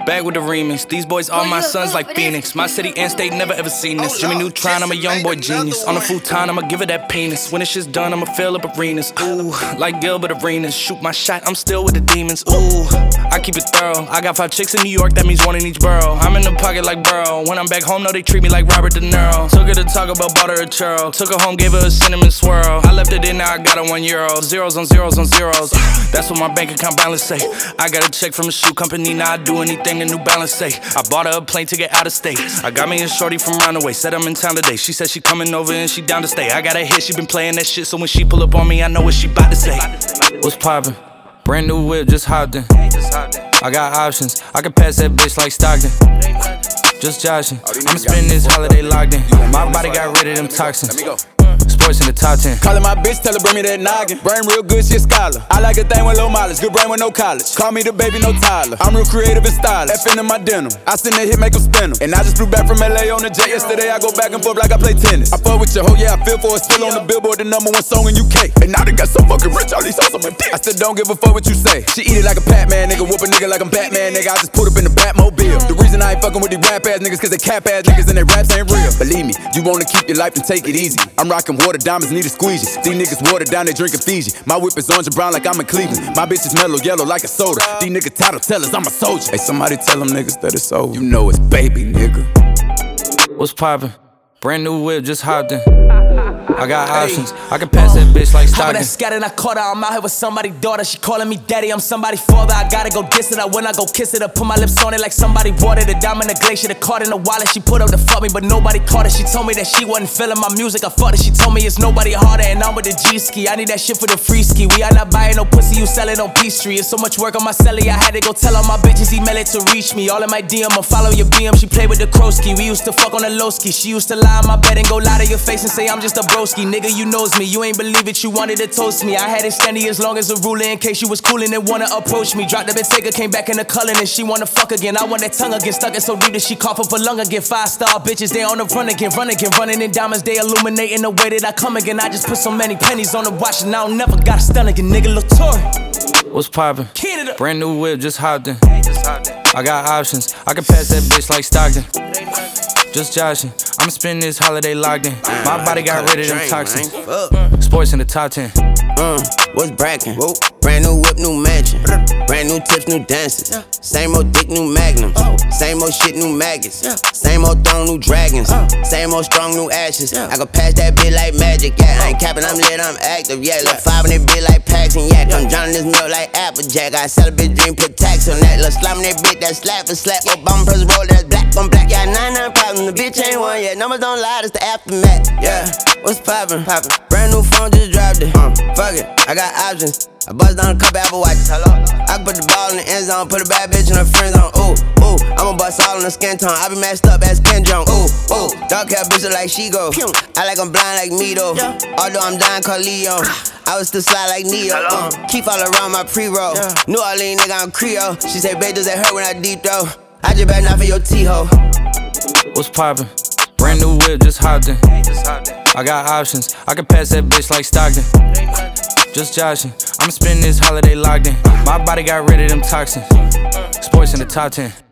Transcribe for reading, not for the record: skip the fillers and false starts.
Back with the remix. These boys are my sons like Phoenix. My city and state never ever seen this. Jimmy Neutron, I'm a young boy genius. On a futon, I'ma give it that penis. When this shit's done, I'ma fill up arenas. Ooh, like Gilbert Arenas. Shoot my shot, I'm still with the demons. Ooh, I keep it thorough. I got 5 chicks in New York, that means 1 in each borough. I'm in the pocket like Burrow. When I'm back home, no, they treat me like Robert De Niro. Took her to Taco Bell, bought her a churro. Took her home, gave her a cinnamon swirl. I left it in, now I got her €1. Zeros on zeros on zeros. That's what my bank account balance say. I got a check from a shoe company, now I do anything the New Balance say. I bought her a plane ticket out of state. I got me a shorty from Roundaway, said I'm in town today. She said she coming over and she down to stay. I got a hit, she been playing that shit, so when she pull up on me, I know what she bout to say. What's poppin'? Brand new whip, just hopped in. I got options, I can pass that bitch like Stockton. Just joshing, I'ma spend this holiday locked in. My body got rid of them toxins. Sports in the top 10. Callin' my bitch, tell her bring me that noggin. Brain real good, she a scholar. I like a thing with low mileage, good brain with no college. Call me the baby, no Tyler. I'm real creative and stylish. F in my denim. I send that hit, make them spin 'em. And I just flew back from LA on the jet yesterday. I go back and forth like I play tennis. I fuck with your hoe, yeah, I feel for it. Still on the Billboard, the #1 song in UK. And now they got so fucking rich, all these hoes on my dick. I still don't give a fuck what you say. She eat it like a Pac-Man, nigga. Whoop a nigga like I'm Batman, nigga. I just put up in the Batmobile. The reason I ain't fucking with these rap-ass niggas, cause they cap-ass niggas and their raps ain't real. Believe me, you wanna keep your life and take it easy. I'm rocking water diamonds, need a squeegee. These niggas watered down, they drinking Fiji. My whip is orange and brown like I'm in Cleveland. My bitch is mellow yellow like a soda. These niggas title tellers, I'm a soldier. Hey, somebody tell them niggas that it's over. You know it's baby, nigga. What's poppin'? Brand new whip, just hopped in. I got options, I can pass that bitch like Stockton. That scattered, I caught her, I'm out here with somebody's daughter. She calling me daddy, I'm somebody's father. I gotta go diss it, when I go kiss it, I put my lips on it like somebody bought it. A diamond, a glacier, the card in the wallet. She put up to fuck me, but nobody caught it. She told me that she wasn't feeling my music, I fucked it. She told me it's nobody harder, and I'm with the G-ski. I need that shit for the free ski. We are not buying no pussy, you sell it on Peachtree. It's so much work on my celly, I had to go tell all my bitches, email it to reach me. All in my DM, I follow your BM. She played with the Krosky. We used to fuck on the low ski. She used to lie on my bed and go lie to your face and say I'm just a broski. Nigga, you knows me, you ain't believe it, you wanted to toast me. I had it standing as long as a ruler in case you was coolin' and wanna approach me. Dropped the Bentayga, came back in the cullin' and she wanna fuck again. I want that tongue again, stuck it so deep that she cough up a lung again. 5-star bitches, they on the run again, running in diamonds, they illuminating the way that I come again. I just put so many pennies on the watch and I don't never got a stun again, nigga. Latour. What's poppin'? Canada. Brand new whip, just hopped in. I got options, I can pass that bitch like Stockton. Just joshing, I'ma spend this holiday locked in. My body got rid of them toxins. Sports in the top 10. What's brackin'? Brand new whip, new mansion. Brand new tips, new dances. Same old dick, new magnums. Same old shit, new maggots. Same old throne, new dragons. Same old strong, new ashes. I can pass that bitch like magic, yeah. I ain't capping, I'm lit, I'm active, yeah. Look 5 in that bitch like Paxton, yeah. I'm drowning this milk like Applejack. I sell a bitch dream, put tax on that. Look slime that bitch, that slap for slap. Obama press roll, that's black on black. Yeah, 99 problems, the bitch ain't one yet. Numbers don't lie, it's the aftermath, yeah. What's poppin'? Brand new phone, just dropped it. Fuck it, I got options. I bust down a couple Apple Watches. Hello. I can put the ball in the end zone, put a bad bitch in her friend zone. Ooh, ooh, I'ma bust all in the skin tone. I be messed up as Ken Jong. Ooh, ooh, dark hair bitch look like she go. I like I'm blind like me though. Although I'm dying called Leon. I was still slide like Neo. Keep all around my pre-roll. New Orleans nigga, I'm Creole. She say, babe, does that hurt when I deep throw? I just better not for your T-ho. What's poppin'? Brand new whip, just hopped in. I got options, I can pass that bitch like Stockton. Just joshing, I'ma spend this holiday locked in. My body got rid of them toxins. Sports in the top 10.